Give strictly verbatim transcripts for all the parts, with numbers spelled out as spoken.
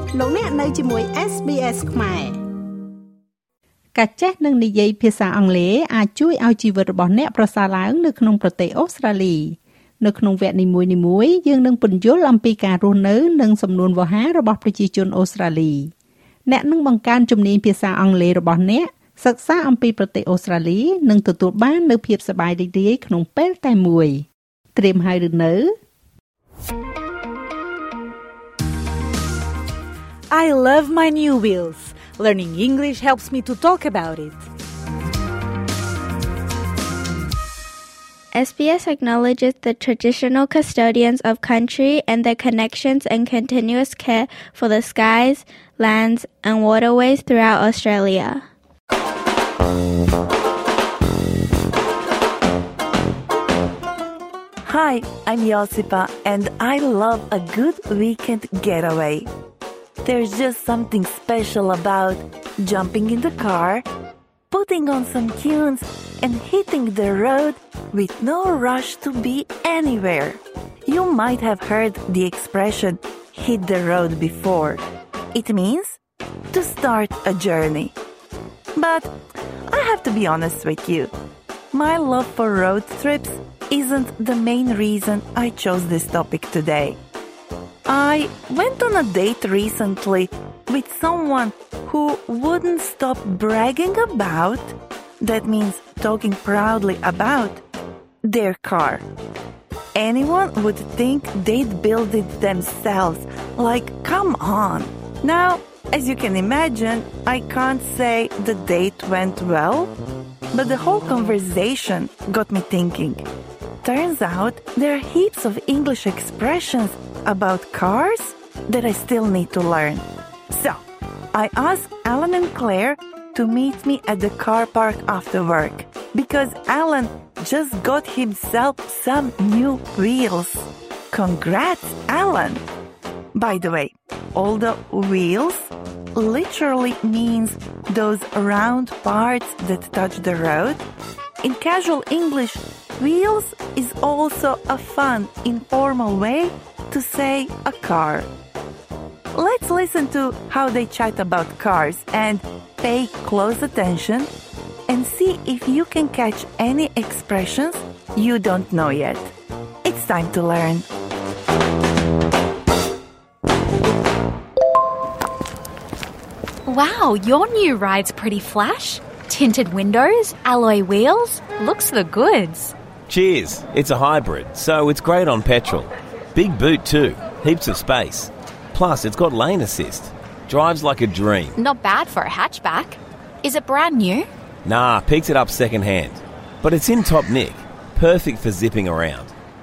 លោកអ្នកនៅជាមួយ เอส บี เอส ខ្មែរការចេះនិងនិយាយភាសាអង់គ្លេសអាចជួយឲ្យជីវិតរបស់អ្នកប្រសើរឡើងនៅក្នុងប្រទេសអូស្ត្រាលីនៅក្នុងវគ្គនីមួយៗយើងនឹងពន្យល់អំពីការរស់នៅនិងសំនួនវោហាររបស់ប្រជាជនអូស្ត្រាលីអ្នកនឹងបង្កើនជំនាញភាសាអង់គ្លេសរបស់អ្នកសិក្សាអំពីប្រទេសអូស្ត្រាលីនិងទទួលបាននូវភាពសប្បាយរីករាយក្នុងពេលតែមួយត្រៀមហើយឬនៅ I love my new wheels. Learning English helps me to talk about it. S B S acknowledges the traditional custodians of country and their connections and continuous care for the skies, lands, and waterways throughout Australia. Hi, I'm Josipa, and I love a good weekend getaway. There's just something special about jumping in the car, putting on some tunes, and hitting the road with no rush to be anywhere. You might have heard the expression, hit the road before. It means to start a journey. But I have to be honest with you. My love for road trips isn't the main reason I chose this topic today. I went on a date recently with someone who wouldn't stop bragging about, that means talking proudly about, their car. Anyone would think they'd build it themselves, like, come on. Now, as you can imagine, I can't say the date went well, but the whole conversation got me thinking. Turns out there are heaps of English expressions about cars that I still need to learn. So, I asked Alan and Claire to meet me at the car park after work because Alan just got himself some new wheels. Congrats, Alan! By the way, all the wheels literally means those round parts that touch the road. In casual English, wheels is also a fun, informal way to say a car. Let's listen to how they chat about cars and pay close attention and see if you can catch any expressions you don't know yet. It's time to learn. Wow, your new ride's pretty flash. Tinted windows, alloy wheels, looks the goods. Cheers. It's a hybrid, so it's great on petrol. Big boot too, heaps of space. Plus, it's got lane assist. Drives like a dream. Not bad for a hatchback. Is it brand new? Nah, picked it up second hand. But it's in top nick. Perfect for zipping around.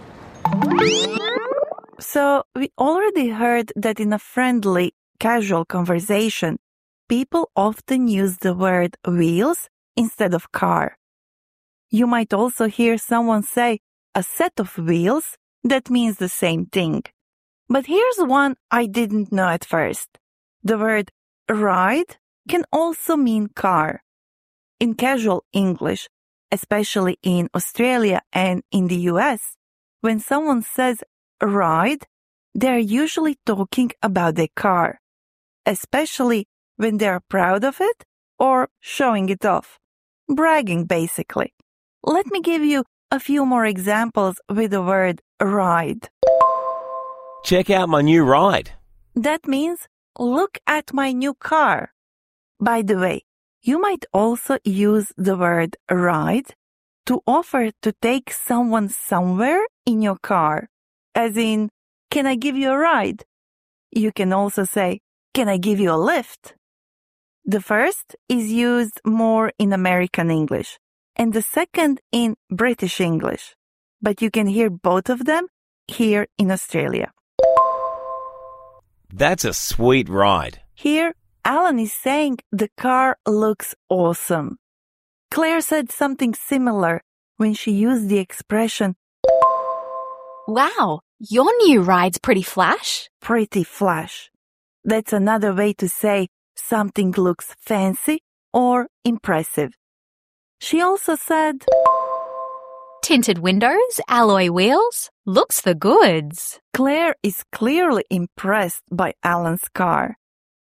So, we already heard that in a friendly, casual conversation, people often use the word wheels instead of car. You might also hear someone say a set of wheels. That means the same thing. But here's one I didn't know at first. The word ride can also mean car. In casual English, especially in Australia and in the U S, when someone says ride, they're usually talking about their car, especially when they're proud of it or showing it off. Bragging, basically. Let me give you a few more examples with the word ride. Check out my new ride. That means look at my new car. By the way, you might also use the word ride to offer to take someone somewhere in your car. As in, can I give you a ride? You can also say, can I give you a lift? The first is used more in American English and the second in British English. But you can hear both of them here in Australia. That's a sweet ride. Here, Alan is saying the car looks awesome. Claire said something similar when she used the expression, Wow, your new ride's pretty flash. Pretty flash. That's another way to say something looks fancy or impressive. She also said, Tinted windows, alloy wheels, looks the goods. Claire is clearly impressed by Alan's car.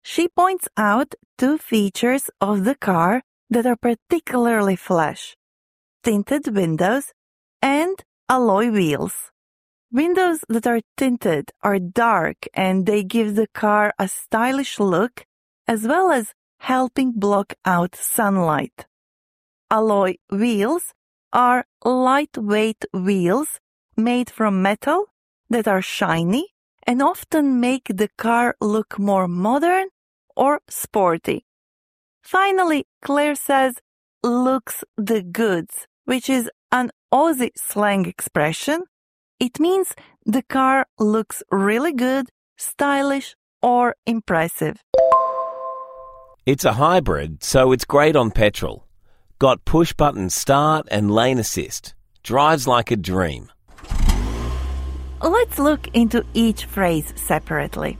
She points out two features of the car that are particularly flash: tinted windows and alloy wheels. Windows that are tinted are dark and they give the car a stylish look, as well as helping block out sunlight. Alloy wheels are lightweight wheels made from metal that are shiny and often make the car look more modern or sporty. Finally, Claire says, looks the goods, which is an Aussie slang expression. It means the car looks really good, stylish, or impressive. It's a hybrid, so it's great on petrol. Got push-button start and lane assist. Drives like a dream. Let's look into each phrase separately.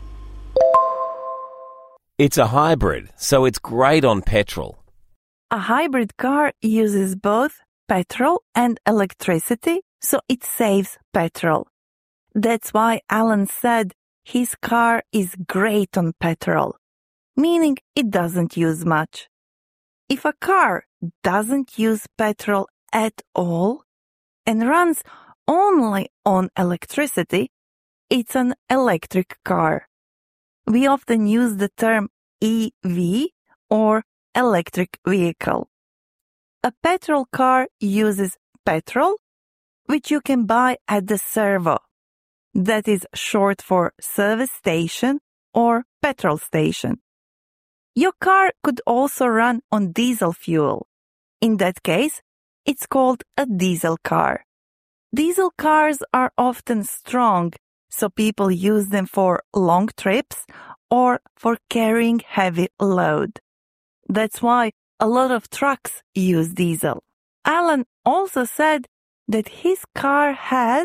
It's a hybrid, so it's great on petrol. A hybrid car uses both petrol and electricity, so it saves petrol. That's why Alan said his car is great on petrol, meaning it doesn't use much. If a car doesn't use petrol at all and runs only on electricity, it's an electric car. We often use the term E V or electric vehicle. A petrol car uses petrol, which you can buy at the servo. That is short for service station or petrol station. Your car could also run on diesel fuel. In that case, it's called a diesel car. Diesel cars are often strong, so people use them for long trips or for carrying heavy load. That's why a lot of trucks use diesel. Alan also said that his car has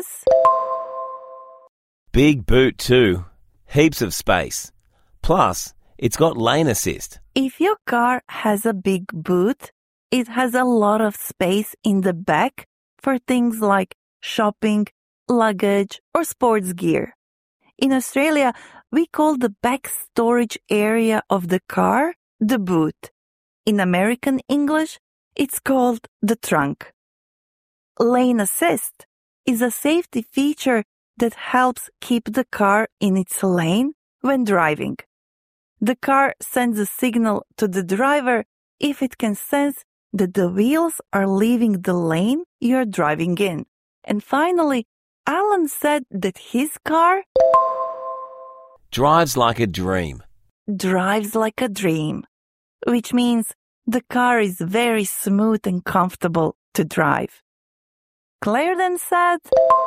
Big boot too. Heaps of space. Plus, it's got lane assist. If your car has a big boot, it has a lot of space in the back for things like shopping, luggage, or sports gear. In Australia, we call the back storage area of the car the boot. In American English, it's called the trunk. Lane assist is a safety feature that helps keep the car in its lane when driving. The car sends a signal to the driver if it can sense that the wheels are leaving the lane you're driving in. And finally, Alan said that his car drives like a dream. Drives like a dream, which means the car is very smooth and comfortable to drive. Claire then said,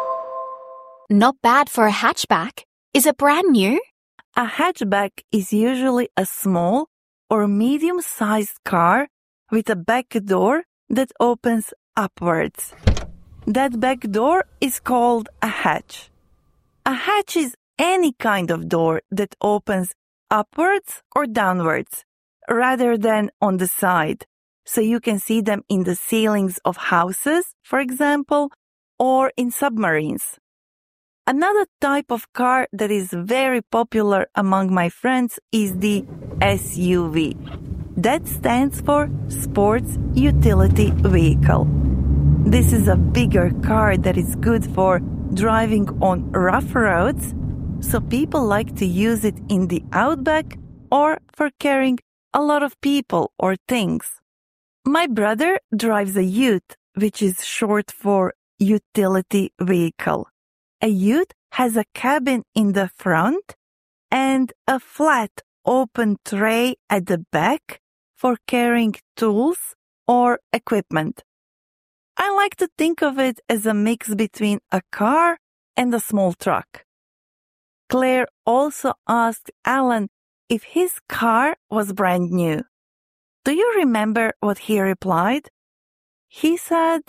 Not bad for a hatchback. Is it brand new? A hatchback is usually a small or medium-sized car with a back door that opens upwards. That back door is called a hatch. A hatch is any kind of door that opens upwards or downwards, rather than on the side. So you can see them in the ceilings of houses, for example, or in submarines. Another type of car that is very popular among my friends is the S U V. That stands for Sports Utility Vehicle. This is a bigger car that is good for driving on rough roads, so people like to use it in the outback or for carrying a lot of people or things. My brother drives a ute, which is short for utility vehicle. A ute has a cabin in the front and a flat open tray at the back for carrying tools or equipment. I like to think of it as a mix between a car and a small truck. Claire also asked Alan if his car was brand new. Do you remember what he replied? He said,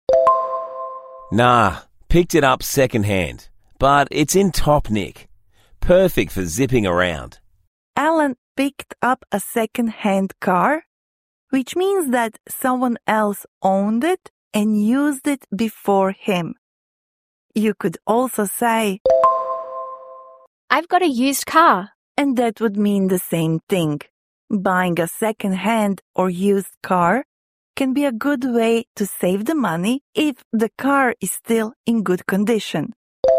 Nah, picked it up second-hand, but it's in top nick. Perfect for zipping around. Alan picked up a second-hand car, which means that someone else owned it and used it before him. You could also say, I've got a used car. And that would mean the same thing. Buying a second-hand or used car can be a good way to save the money if the car is still in good condition.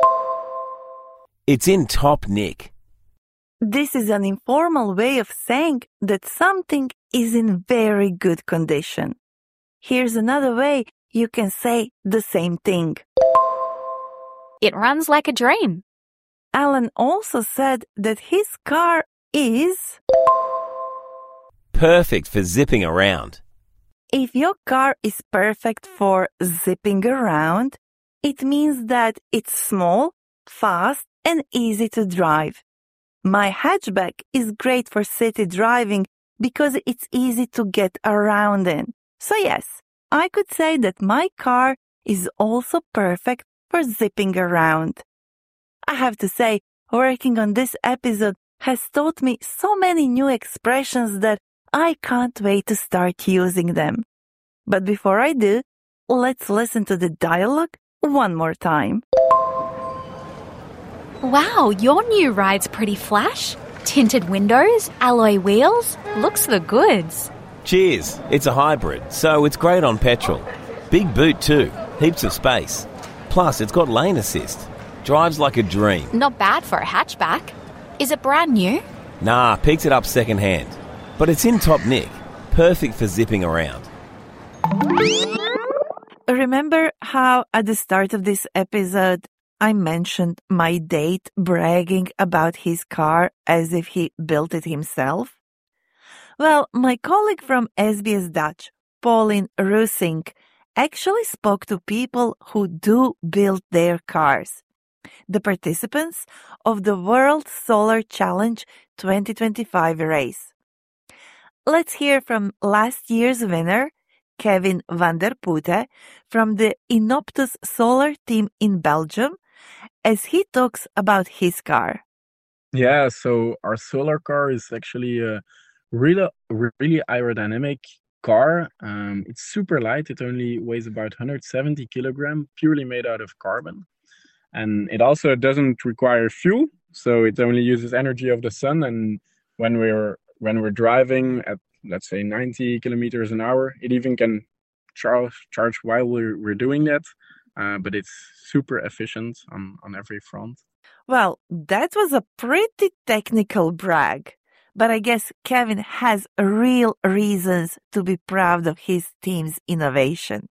It's in top nick. This is an informal way of saying that something is in very good condition. Here's another way you can say the same thing. It runs like a dream. Alan also said that his car is perfect for zipping around. If your car is perfect for zipping around, it means that it's small, fast, and easy to drive. My hatchback is great for city driving because it's easy to get around in. So yes, I could say that my car is also perfect for zipping around. I have to say, working on this episode has taught me so many new expressions that I can't wait to start using them. But before I do, let's listen to the dialogue one more time. Wow, your new ride's pretty flash. Tinted windows, alloy wheels, looks the goods. Cheers. It's a hybrid, so it's great on petrol. Big boot too, heaps of space. Plus, it's got lane assist. Drives like a dream. Not bad for a hatchback. Is it brand new? Nah, picked it up second hand. But it's in top nick. Perfect for zipping around. Remember how at the start of this episode I mentioned my date bragging about his car as if he built it himself? Well, my colleague from S B S Dutch, Pauline Roosink, actually spoke to people who do build their cars. The participants of the World Solar Challenge twenty twenty-five race. Let's hear from last year's winner, Kevin van der Putte, from the Inoptus Solar team in Belgium, as he talks about his car. Yeah, so our solar car is actually a really, really aerodynamic car. Um, it's super light. It only weighs about one hundred seventy kilograms, purely made out of carbon. And it also doesn't require fuel, so it only uses energy of the sun. And when we're when we're driving at, let's say, ninety kilometers an hour, it even can charge charge while we're we're doing that. Uh, but it's super efficient on on every front. Well, that was a pretty technical brag. But I guess Kevin has real reasons to be proud of his team's innovation.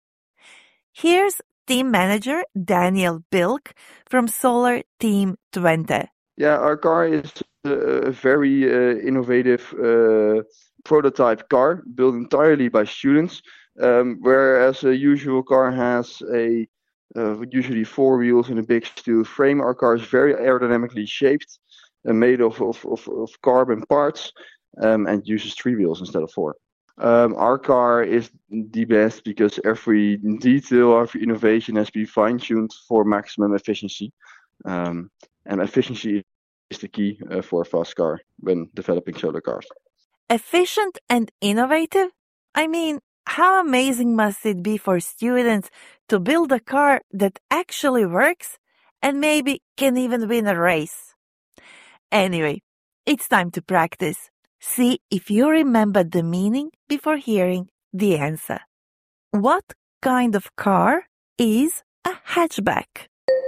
Here's team manager Daniel Bilk from Solar Team twenty. Yeah, our car is a very uh, innovative uh, prototype car built entirely by students, um, whereas a usual car has a uh, usually four wheels and a big steel frame. Our car is very aerodynamically shaped and made of, of, of, of carbon parts um, and uses three wheels instead of four. Um, our car is the best because every detail of innovation has been fine-tuned for maximum efficiency. Um, and efficiency is the key uh, for a fast car when developing solar cars. Efficient and innovative? I mean, how amazing must it be for students to build a car that actually works and maybe can even win a race? Anyway, it's time to practice. See if you remember the meaning before hearing the answer. What kind of car is a hatchback?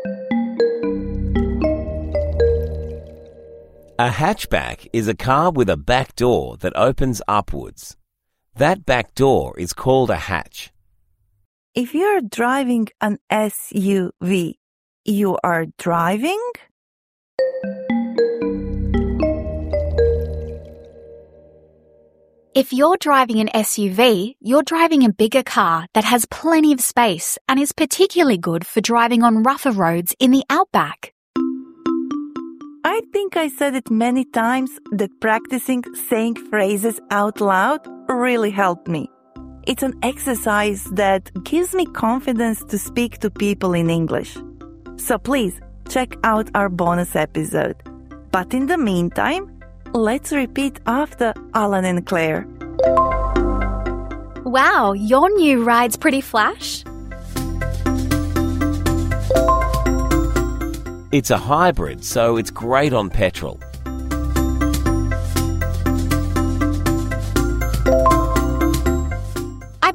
A hatchback is a car with a back door that opens upwards. That back door is called a hatch. If you're driving an S U V, you are driving? If you're driving an S U V, you're driving a bigger car that has plenty of space and is particularly good for driving on rougher roads in the outback. I think I said it many times that practicing saying phrases out loud really helped me. It's an exercise that gives me confidence to speak to people in English. So please check out our bonus episode. But in the meantime, let's repeat after Alan and Claire. Wow, your new ride's pretty flash. It's a hybrid, so it's great on petrol.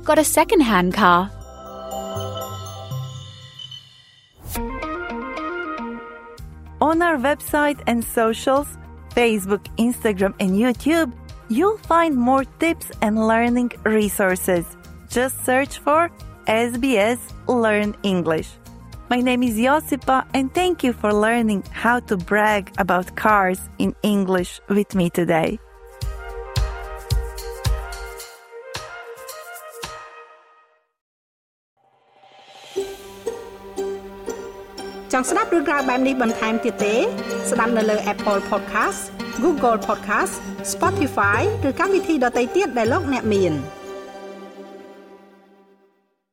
got a second-hand car. On our website and socials, Facebook, Instagram, and YouTube, you'll find more tips and learning resources. Just search for S B S Learn English. My name is Josipa, and thank you for learning how to brag about cars in English with me today. ចង់ស្ដាប់រឿងរ៉ាវបែបនេះបន្ថែមទៀតទេស្ដាប់នៅលើ Apple Podcast, Google Podcast, Spotify ឬកម្មវិធីដទៃទៀតដែលលោកអ្នកមាន